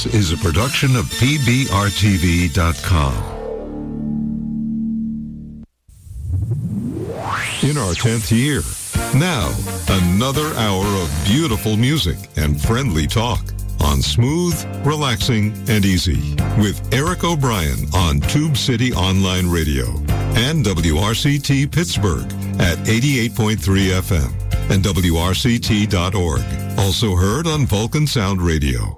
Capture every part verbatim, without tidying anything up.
This is a production of P B R T V dot com. In our tenth year, now another hour of beautiful music and friendly talk on Smooth, Relaxing, and Easy with Eric O'Brien on Tube City Online Radio and W R C T Pittsburgh at eighty-eight point three F M and W R C T dot org. Also heard on Vulcan Sound Radio.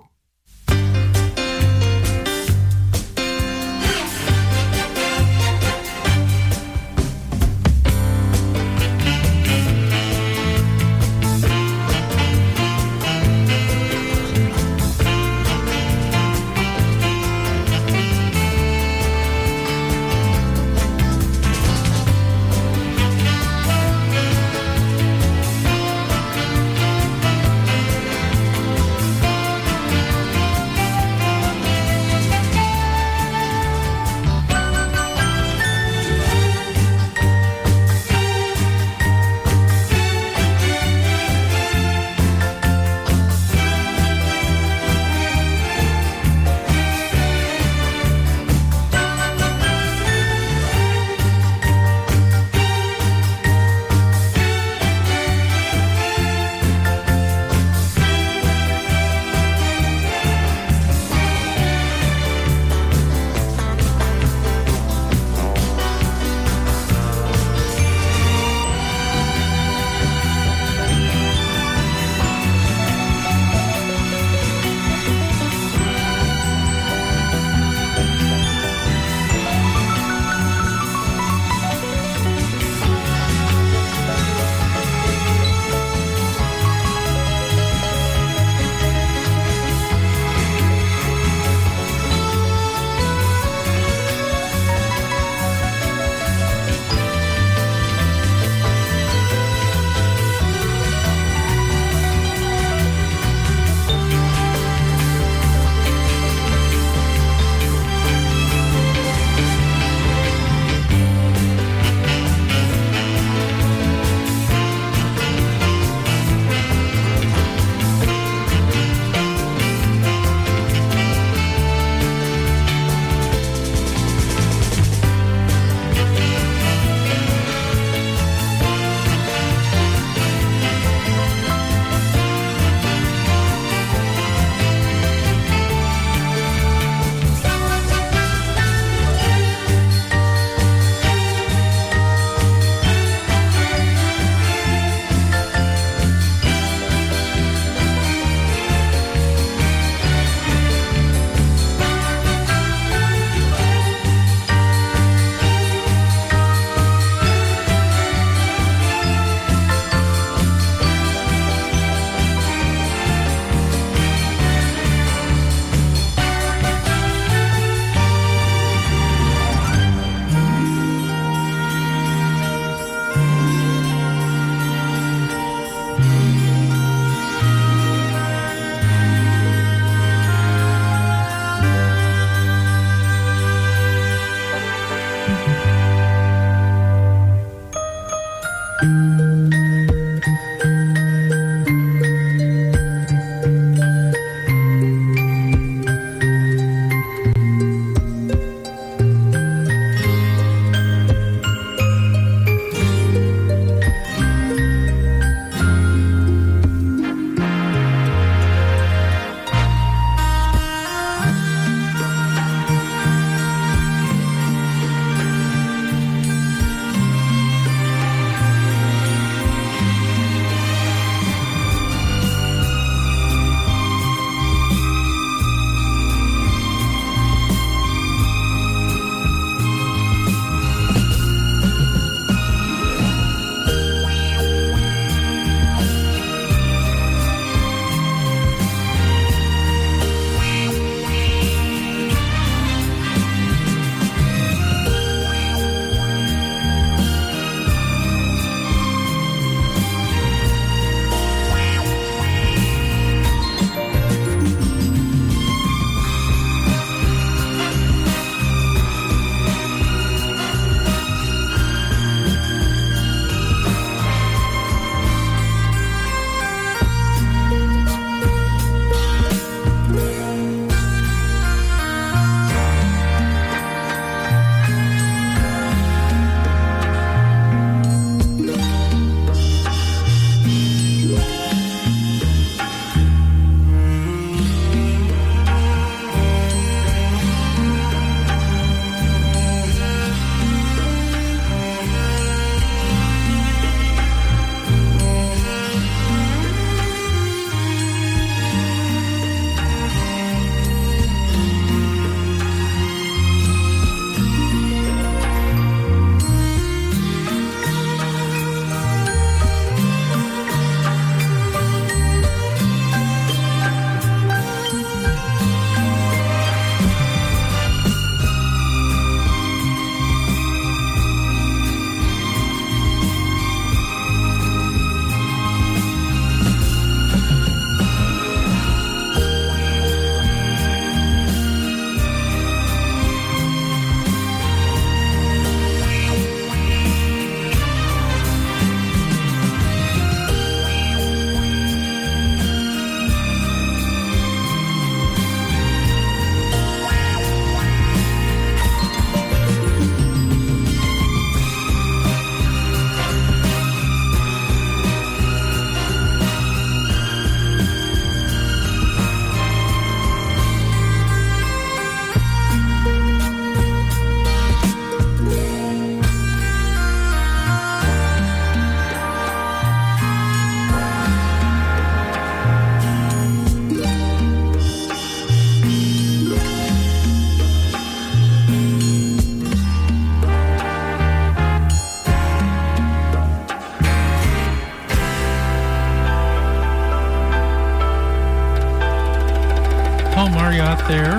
Marriott there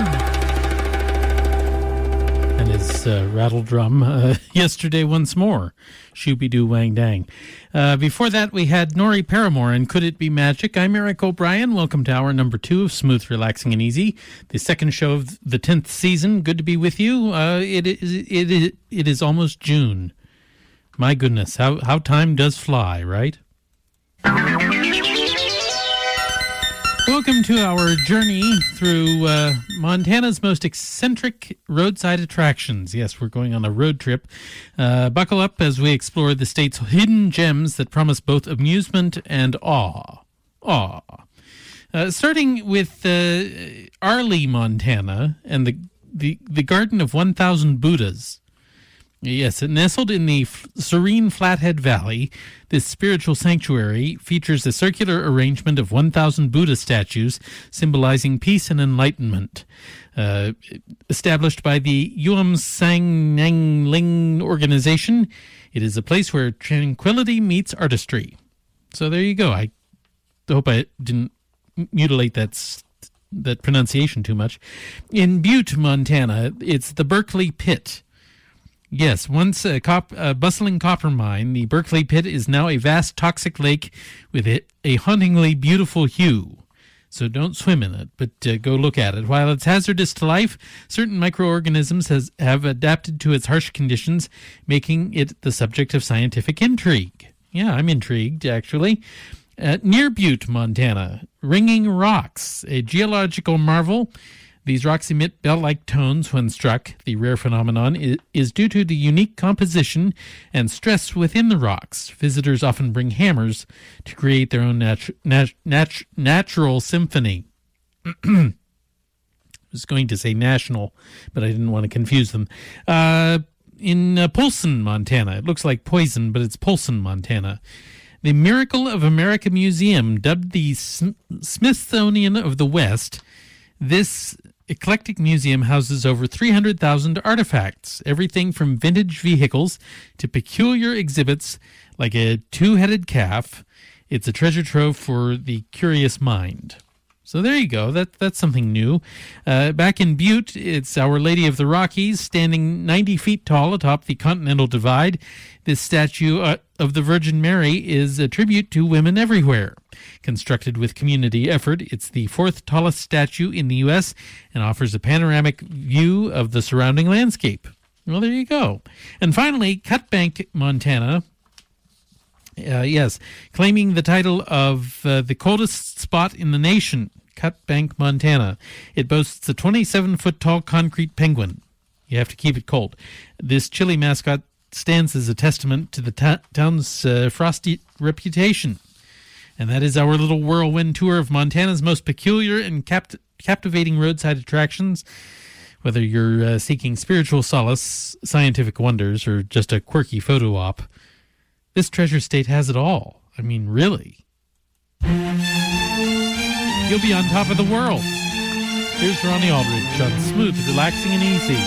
and his uh, rattle drum. Uh, yesterday once more, Shooby-Doo Wang Dang. Uh, before that, we had Nori Paramore and Could It Be Magic? I'm Eric O'Brien. Welcome to hour number two of Smooth, Relaxing, and Easy, the second show of the tenth season. Good to be with you. Uh, it is it is it is almost June. My goodness, how how time does fly, right? Welcome to our journey through uh, Montana's most eccentric roadside attractions. Yes, we're going on a road trip. Uh, buckle up as we explore the state's hidden gems that promise both amusement and awe. Awe. Uh, starting with uh, Arley, Montana, and the, the, the Garden of one thousand Buddhas. Yes, nestled in the f- serene Flathead Valley, this spiritual sanctuary features a circular arrangement of one thousand Buddha statues symbolizing peace and enlightenment. Uh, established by the Yuam Sang Nang Ling organization, it is a place where tranquility meets artistry. So there you go. I hope I didn't mutilate that that pronunciation too much. In Butte, Montana, it's the Berkeley Pit. Yes, once a, cop, a bustling copper mine, the Berkeley Pit is now a vast toxic lake with a, a hauntingly beautiful hue. So don't swim in it, but uh, go look at it. While it's hazardous to life, certain microorganisms has, have adapted to its harsh conditions, making it the subject of scientific intrigue. Yeah, I'm intrigued, actually. Uh, near Butte, Montana, Ringing Rocks, a geological marvel. These rocks emit bell-like tones when struck. The rare phenomenon is due to the unique composition and stress within the rocks. Visitors often bring hammers to create their own natu- nat- nat- natural symphony. I was going to say national, but I didn't want to confuse them. Uh, in uh, Polson, Montana, it looks like poison, but it's Polson, Montana. The Miracle of America Museum, dubbed the S- Smithsonian of the West, this eclectic museum houses over three hundred thousand artifacts, everything from vintage vehicles to peculiar exhibits like a two-headed calf. It's a treasure trove for the curious mind. So there you go. That That's something new. Uh, back in Butte, it's Our Lady of the Rockies, standing ninety feet tall atop the Continental Divide. This statue uh, of the Virgin Mary is a tribute to women everywhere. Constructed with community effort, it's the fourth tallest statue in the U S and offers a panoramic view of the surrounding landscape. Well, there you go. And finally, Cut Bank, Montana. Uh, yes, claiming the title of uh, the coldest spot in the nation, Cut Bank, Montana. It boasts a twenty-seven foot tall concrete penguin. You have to keep it cold. This chilly mascot stands as a testament to the ta- town's uh, frosty reputation. And that is our little whirlwind tour of Montana's most peculiar and capt- captivating roadside attractions. Whether you're uh, seeking spiritual solace, scientific wonders, or just a quirky photo op, this treasure state has it all. I mean, really. You'll be on top of the world. Here's Ronnie Aldridge on Smooth, Relaxing, and Easy.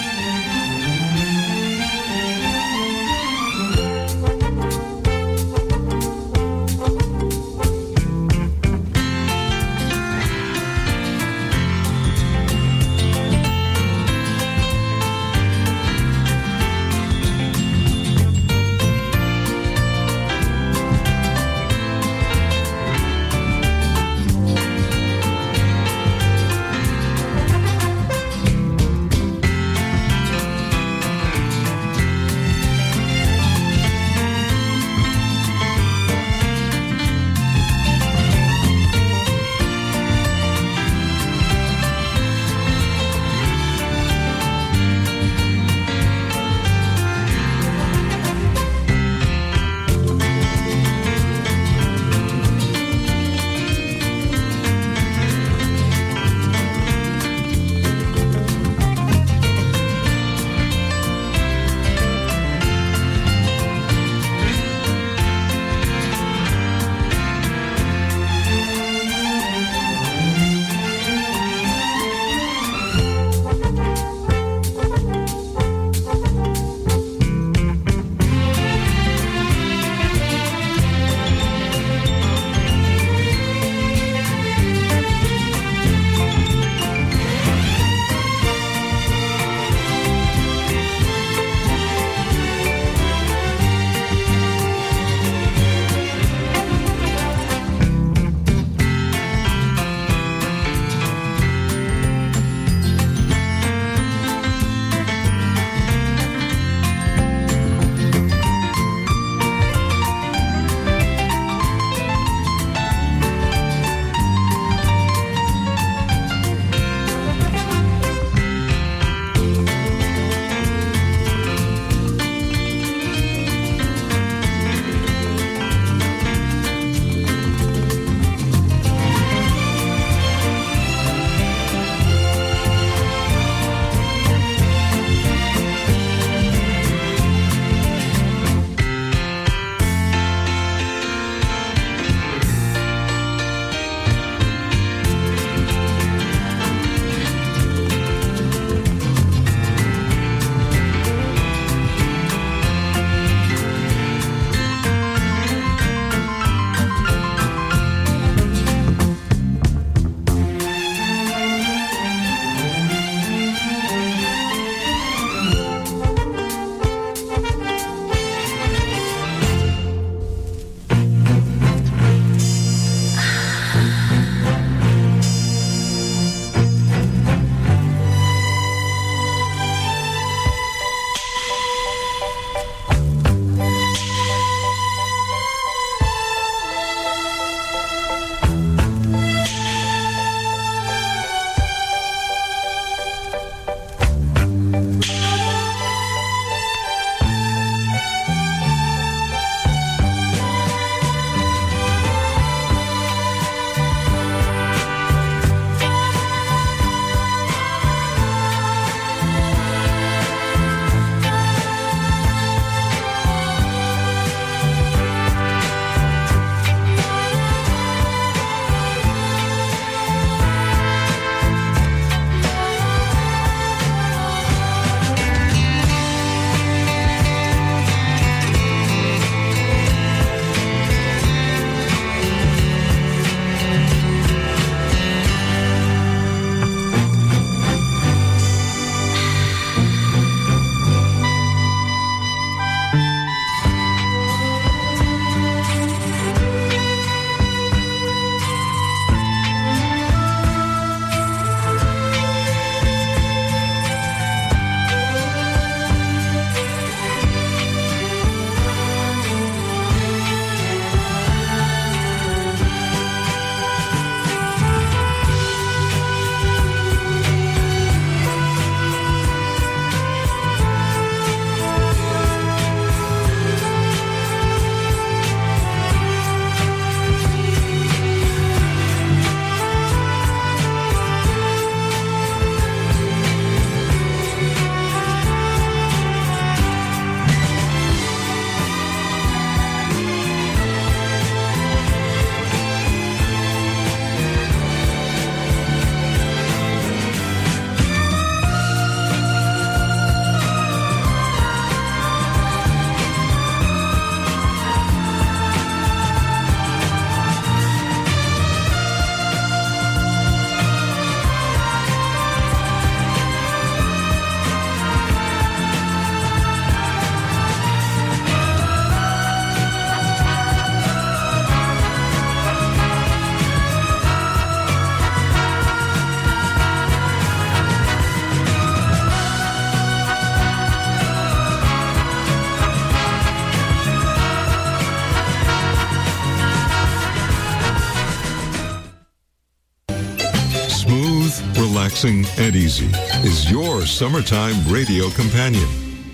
relaxing, and easy is your summertime radio companion.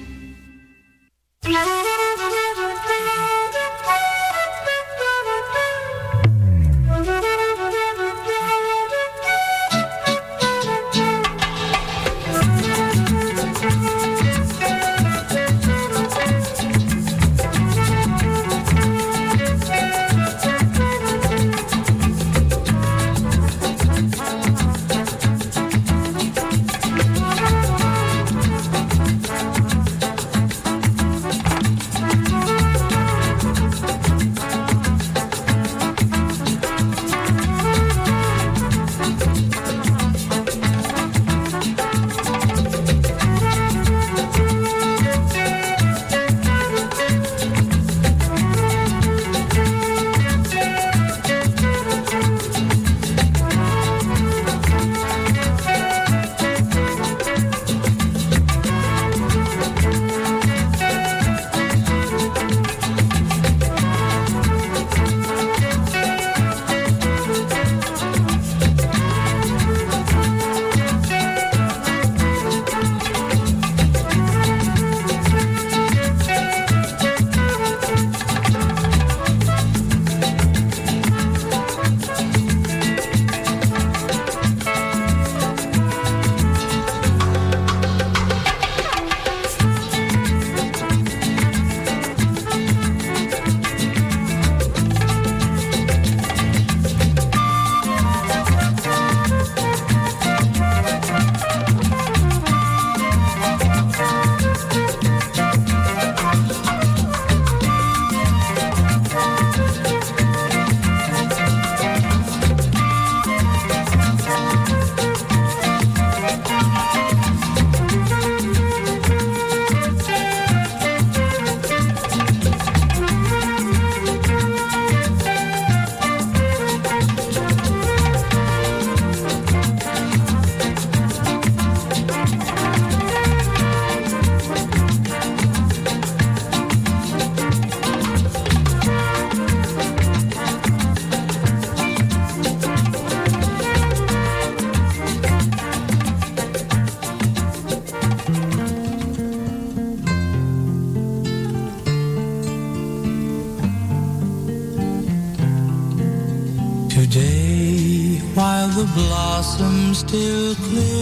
Today, while the blossoms still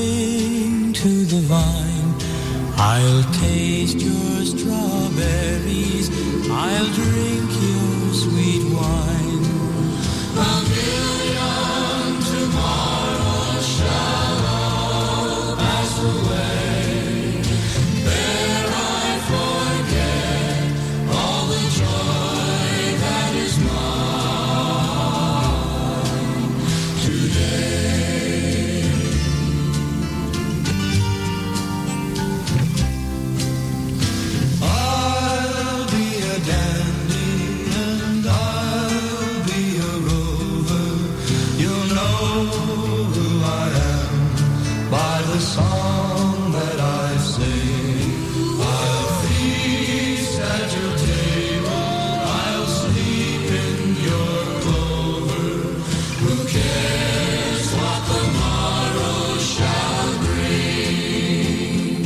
cling to the vine, I'll taste your strawberries, I'll drink your sweet wine. A million tomorrows shall all pass away. There I forget all the joy that is mine. Song that I sing, I'll feast at your table, I'll sleep in your clover. Who cares what the morrow shall bring?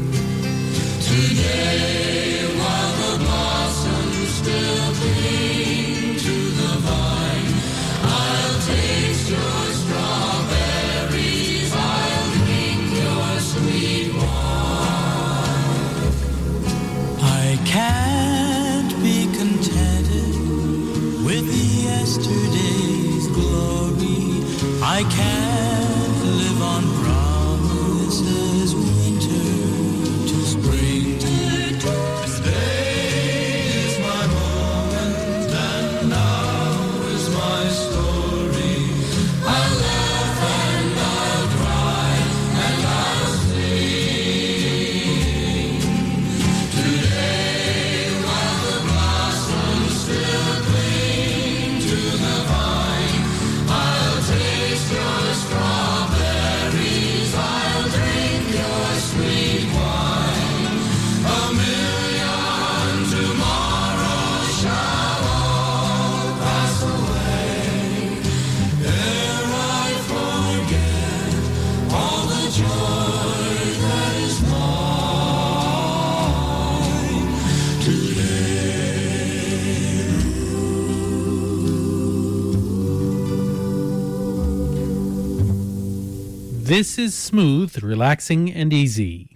Today, while the blossoms still cling to the vine, I'll taste your strawberries, I'll drink your sweet wine. I can't be contented with yesterday's glory. I can't live on promises, winter to spring. Today is my moment, and now is my story. I'll laugh and I'll cry and I'll sing. Today, while the blossoms still cling to the vine, I'll taste your strawberries, I'll drink your This is Smooth, Relaxing, and Easy.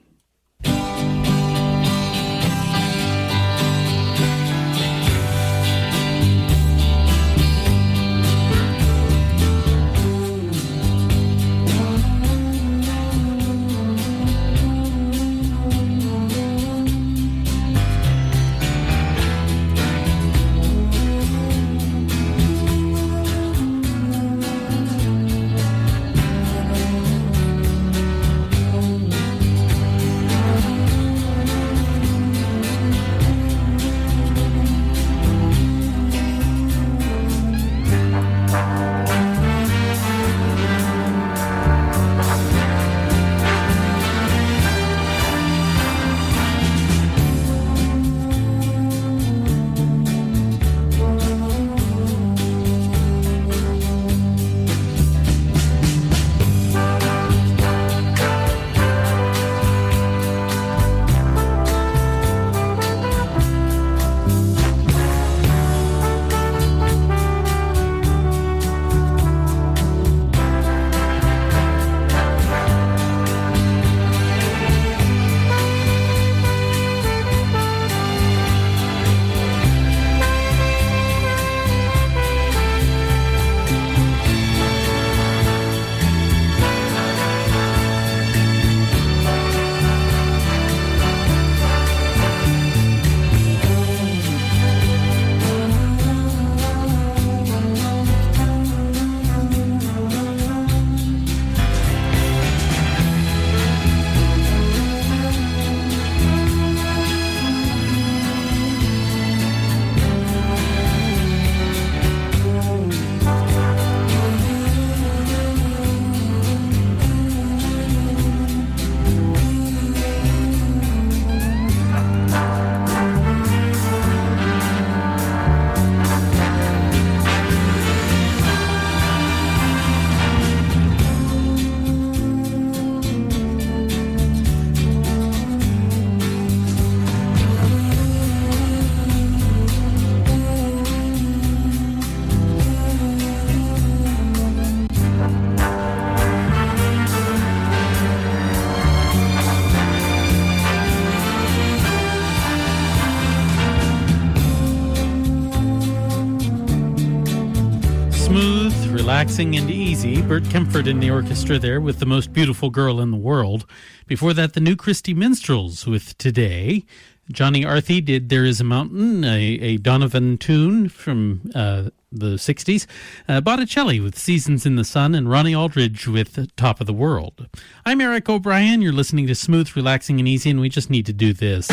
Relaxing and Easy. Bert Kempfert in the orchestra there with The Most Beautiful Girl in the World. Before that, the New Christie Minstrels with Today. Johnny Arthey did There Is a Mountain, a, a Donovan tune from uh, the sixties. Uh, Botticelli with Seasons in the Sun, and Ronnie Aldridge with Top of the World. I'm Eric O'Brien. You're listening to Smooth, Relaxing, and Easy, and we just need to do this.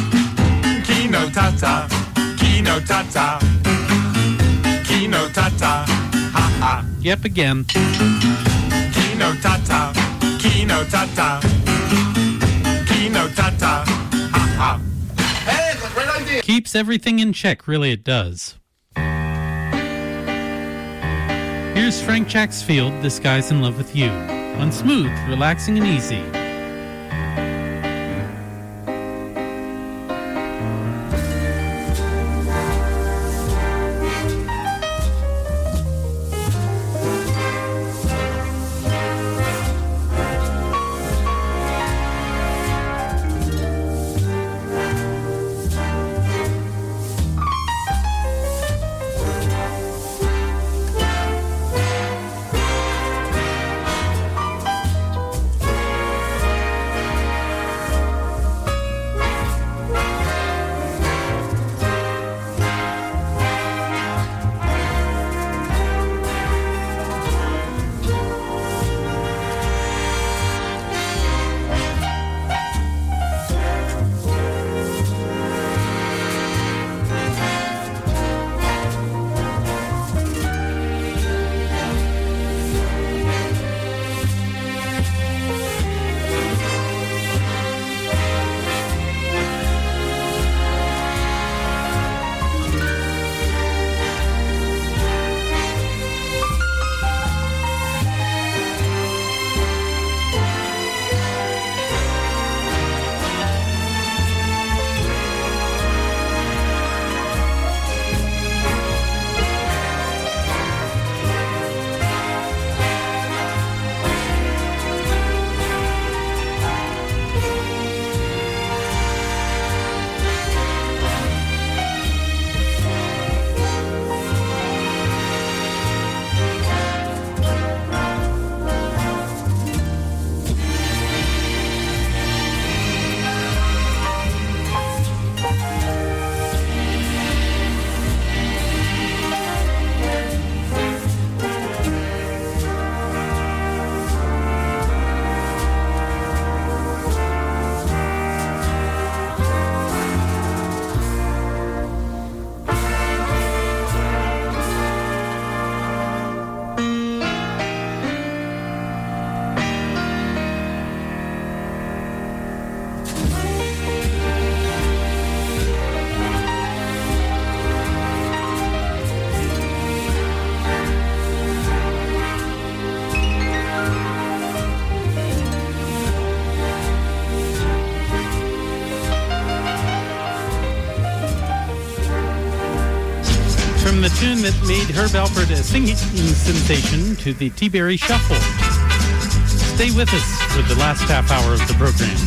Kino Tata, Kino Tata, Kino Tata, ha ha. Yep, again. Kino Tata, Kino Tata, Kino Tata, ha ha. Hey, it's a great idea. Keeps everything in check, really it does. Here's Frank Jacksfield, This Guy's in Love with You, on Smooth, Relaxing, and Easy. made Herb Alpert a singing sensation to the T-Berry Shuffle. Stay with us for the last half hour of the program.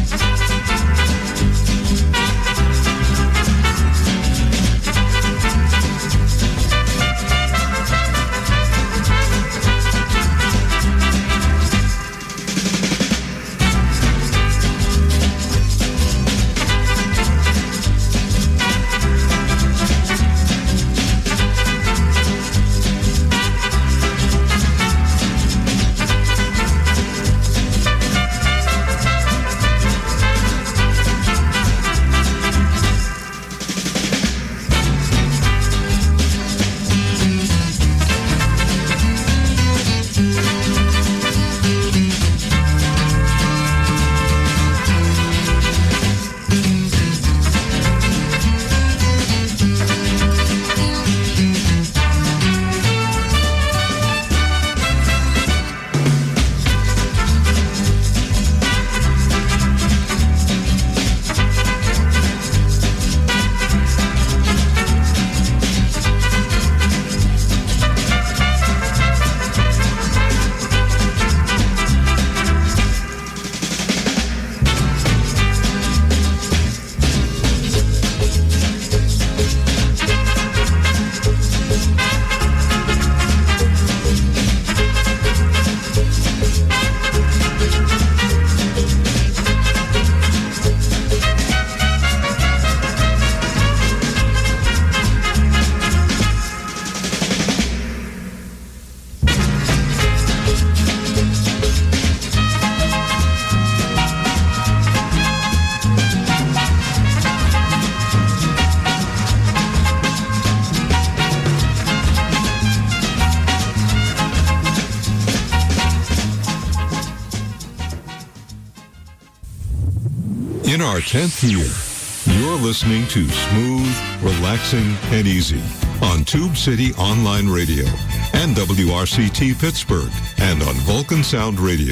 In our tenth year, you're listening to Smooth, Relaxing, and Easy on Tube City Online Radio and W R C T Pittsburgh and on Vulcan Sound Radio.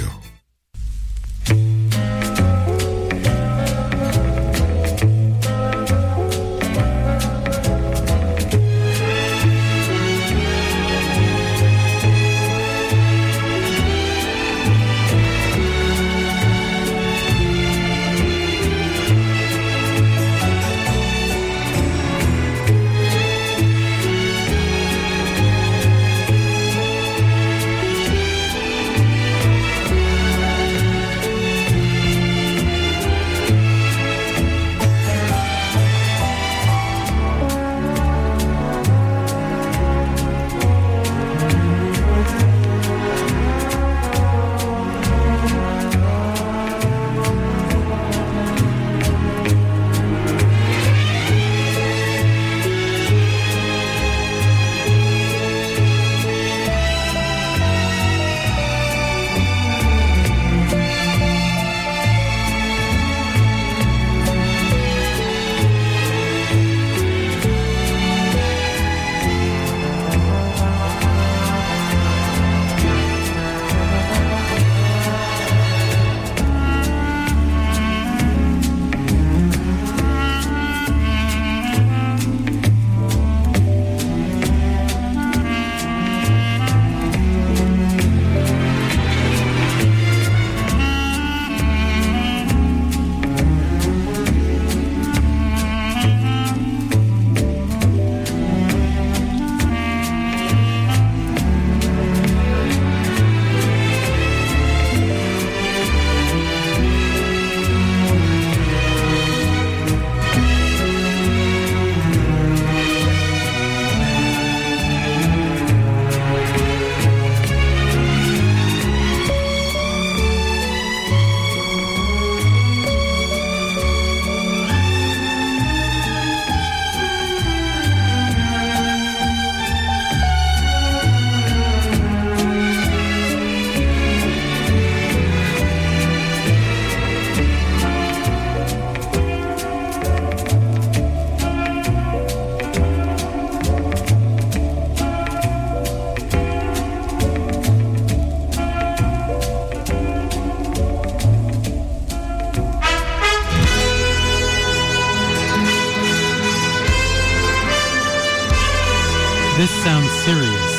Sirius.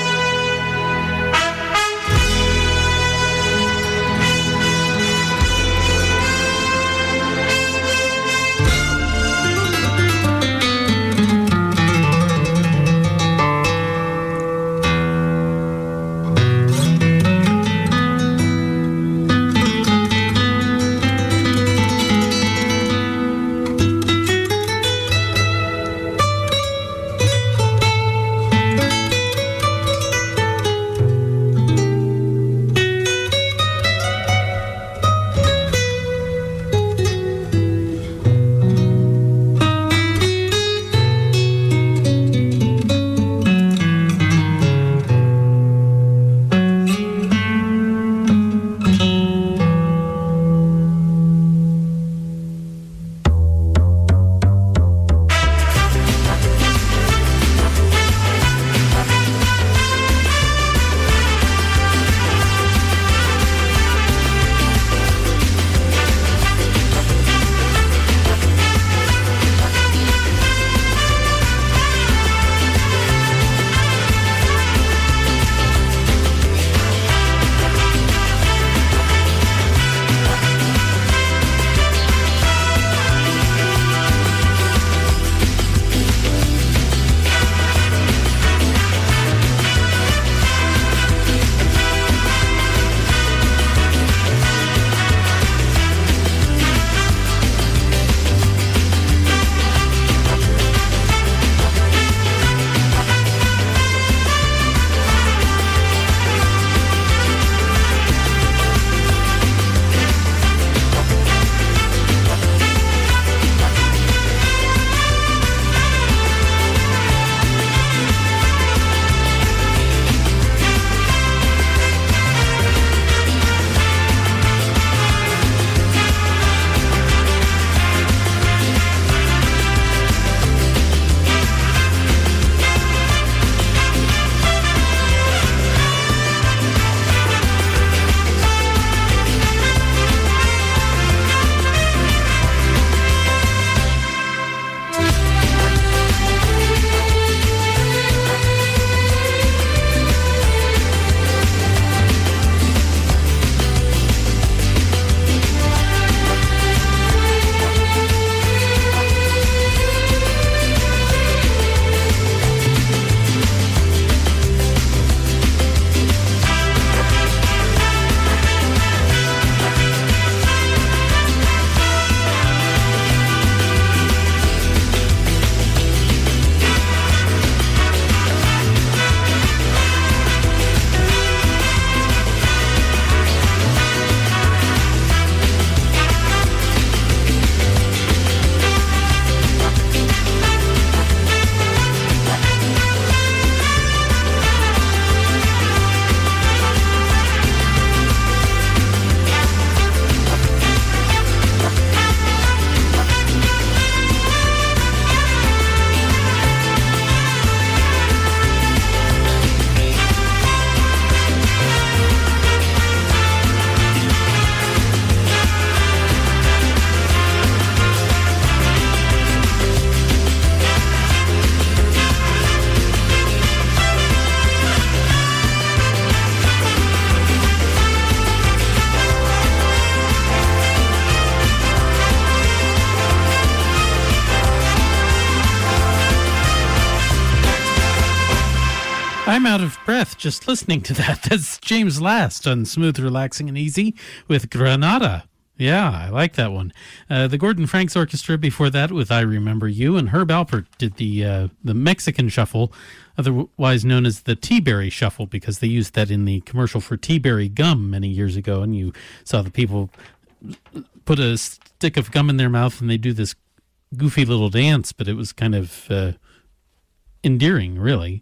I'm out of breath just listening to that. That's James Last on Smooth, Relaxing, and Easy with Granada. Yeah, I like that one. Uh, the Gordon Franks Orchestra before that with I Remember You, and Herb Alpert did the uh, the Mexican Shuffle, otherwise known as the Tea-Berry Shuffle, because they used that in the commercial for Tea-Berry gum many years ago, and you saw the people put a stick of gum in their mouth and they do this goofy little dance, but it was kind of uh, endearing, really.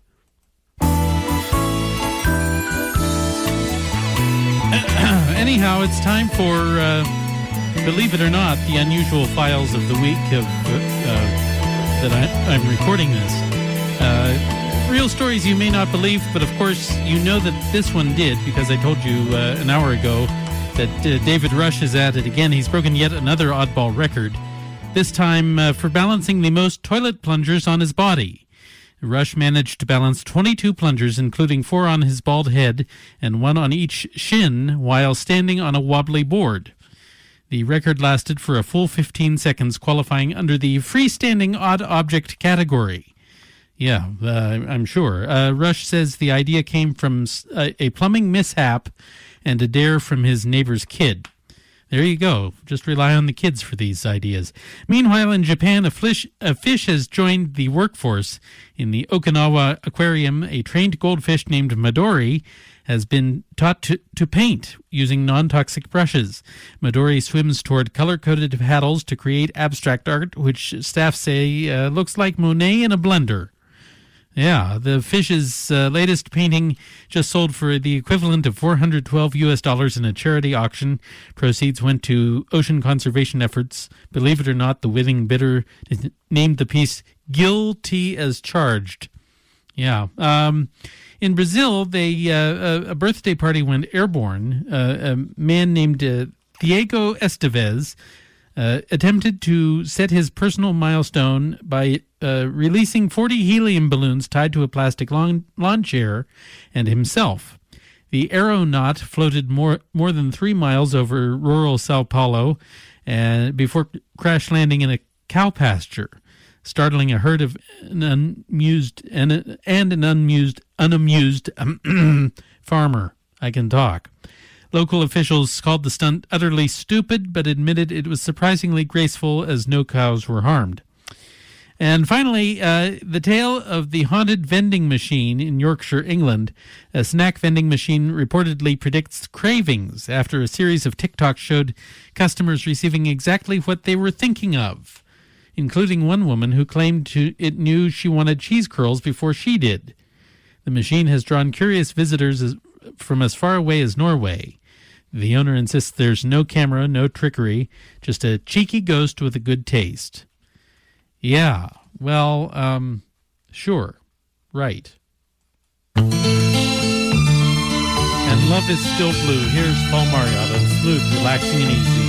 Anyhow, it's time for, uh, believe it or not, the unusual files of the week of uh, that I, I'm recording this. Uh, real stories you may not believe, but of course you know that this one did, because I told you uh, an hour ago that uh, David Rush is at it again. He's broken yet another oddball record, this time uh, for balancing the most toilet plungers on his body. Rush managed to balance twenty-two plungers, including four on his bald head and one on each shin, while standing on a wobbly board. The record lasted for a full fifteen seconds, qualifying under the freestanding odd object category. Yeah, uh, I'm sure. Uh, Rush says the idea came from a, a plumbing mishap and a dare from his neighbor's kid. There you go. Just rely on the kids for these ideas. Meanwhile, in Japan, a fish, a fish has joined the workforce. In the Okinawa Aquarium, a trained goldfish named Midori has been taught to, to paint using non-toxic brushes. Midori swims toward color-coded paddles to create abstract art, which staff say uh, looks like Monet in a blender. Yeah, the fish's uh, latest painting just sold for the equivalent of four hundred twelve U S dollars in a charity auction. Proceeds went to ocean conservation efforts. Believe it or not, the winning bidder named the piece Guilty as Charged. Yeah. Um, in Brazil, they uh, a birthday party went airborne. Uh, a man named uh, Diego Esteves uh, attempted to set his personal milestone by Uh, releasing forty helium balloons tied to a plastic lawn, lawn chair and himself. The aeronaut floated more more than three miles over rural Sao Paulo and before crash landing in a cow pasture, startling a herd of an unamused and, and an unamused unamused um, farmer. I can talk. Local officials called the stunt utterly stupid, but admitted it was surprisingly graceful as no cows were harmed. And finally, uh, the tale of the haunted vending machine in Yorkshire, England. A snack vending machine reportedly predicts cravings after a series of TikToks showed customers receiving exactly what they were thinking of, including one woman who claimed to, it knew she wanted cheese curls before she did. The machine has drawn curious visitors as, from as far away as Norway. The owner insists there's no camera, no trickery, just a cheeky ghost with a good taste. Yeah, well, um, sure, right. And Love is Still Blue. Here's Paul Marriott on Smooth, Relaxing and Easy.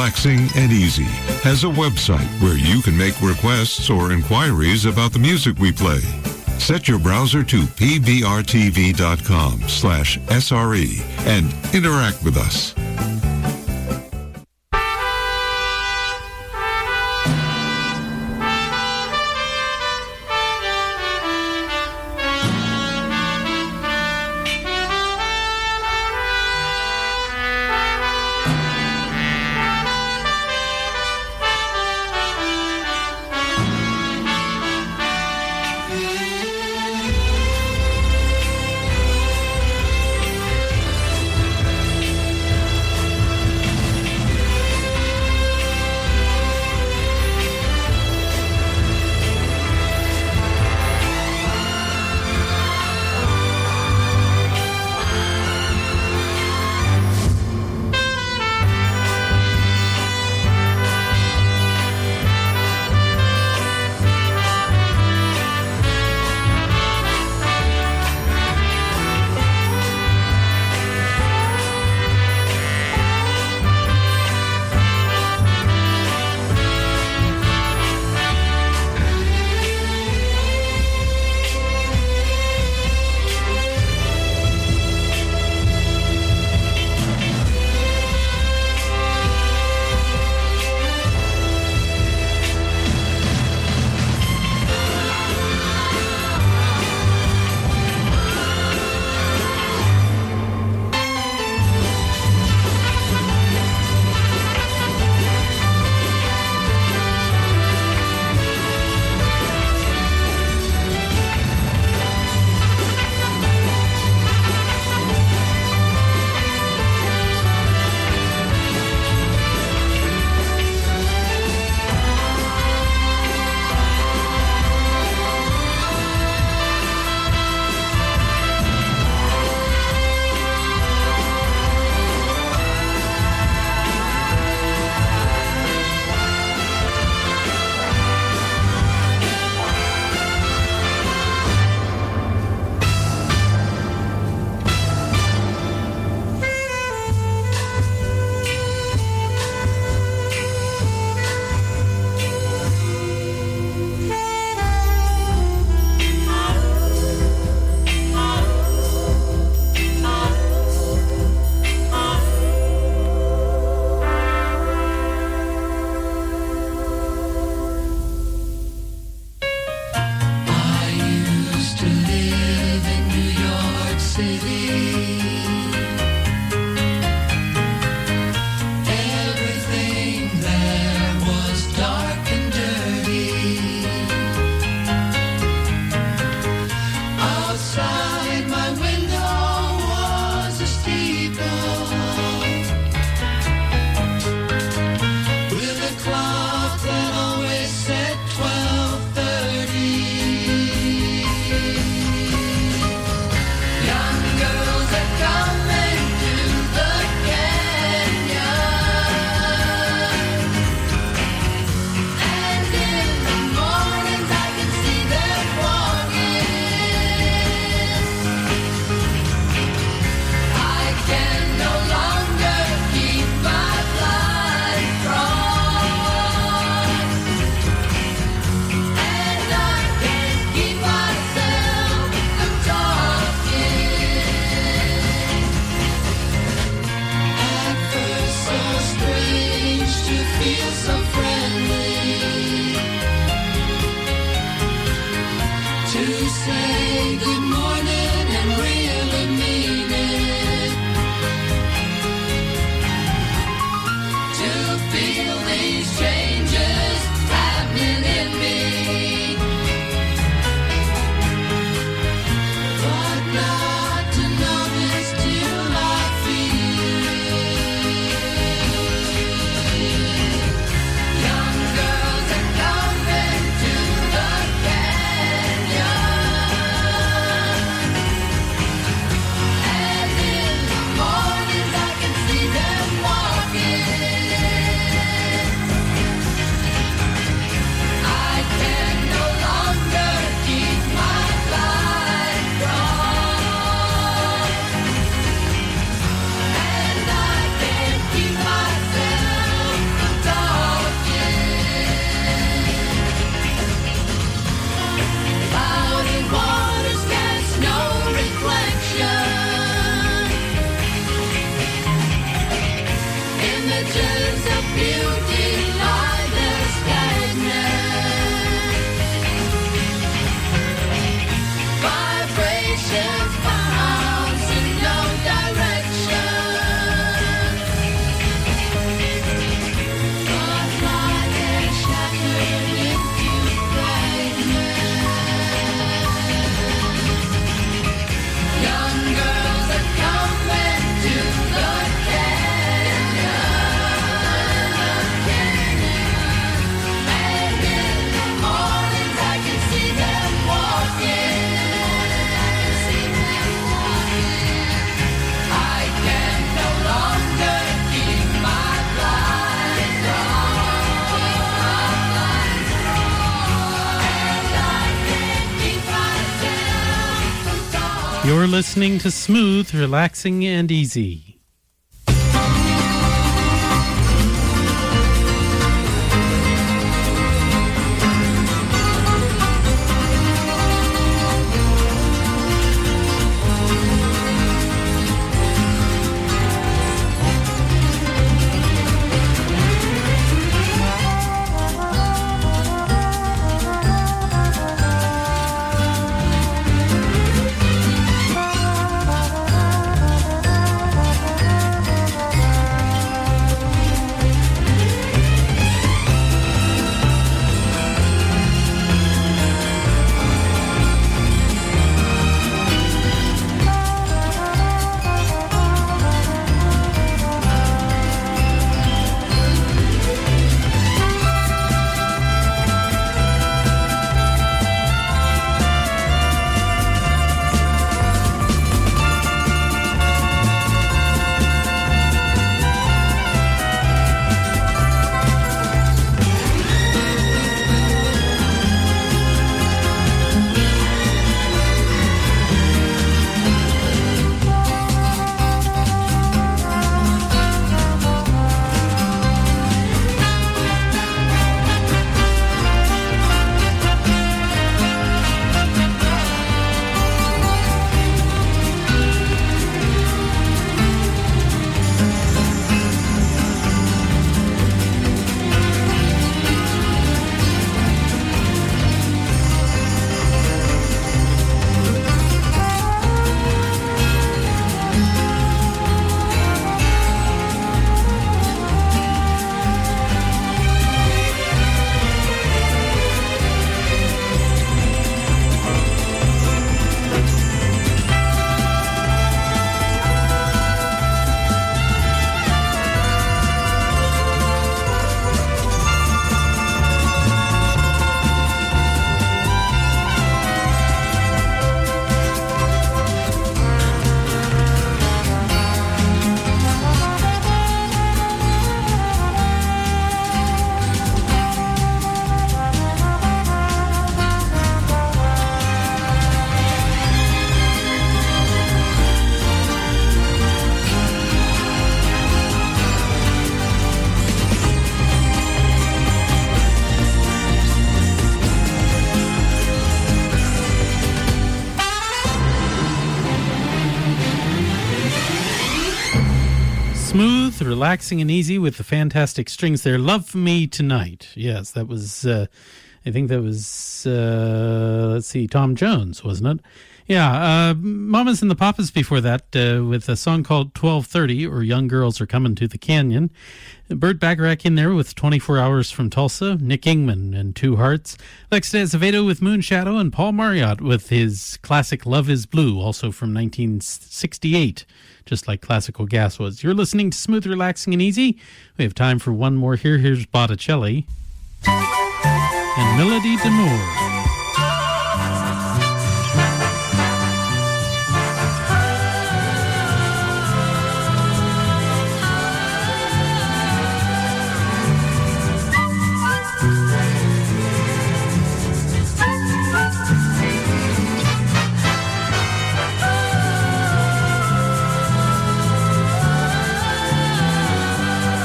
Relaxing and Easy has a website where you can make requests or inquiries about the music we play. Set your browser to pbrtv.com slash SRE and interact with us. You're listening to Smooth, Relaxing, and Easy. Smooth, relaxing, and easy with the fantastic strings there. Love Me Tonight. Yes, that was, uh, I think that was, uh, let's see, Tom Jones, wasn't it? Yeah, uh, Mamas and the Papas before that uh, with a song called twelve thirty, or Young Girls Are Coming to the Canyon. Burt Bacharach in there with twenty-four hours from Tulsa, Nick Ingman and Two Hearts, Lex de Azevedo with Moonshadow, and Paul Marriott with his classic Love is Blue, also from nineteen sixty-eight, just like Classical Gas was. You're listening to Smooth, Relaxing, and Easy. We have time for one more here. Here's Botticelli and Melody d'Amour.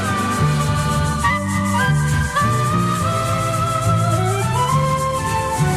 Thank you.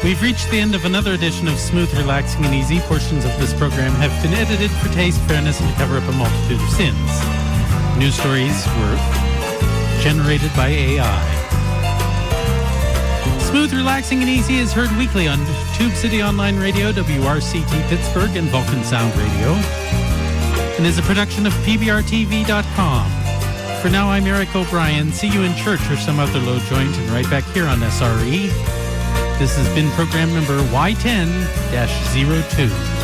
We've reached the end of another edition of Smooth, Relaxing, and Easy. Portions of this program have been edited for taste, fairness, and to cover up a multitude of sins. News stories were generated by A I. Smooth, Relaxing, and Easy is heard weekly on Tube City Online Radio, W R C T Pittsburgh, and Vulcan Sound Radio, and is a production of P B R T V dot com. For now, I'm Eric O'Brien. See you in church or some other low joint, and right back here on S R E. This has been program number Y ten dash zero two.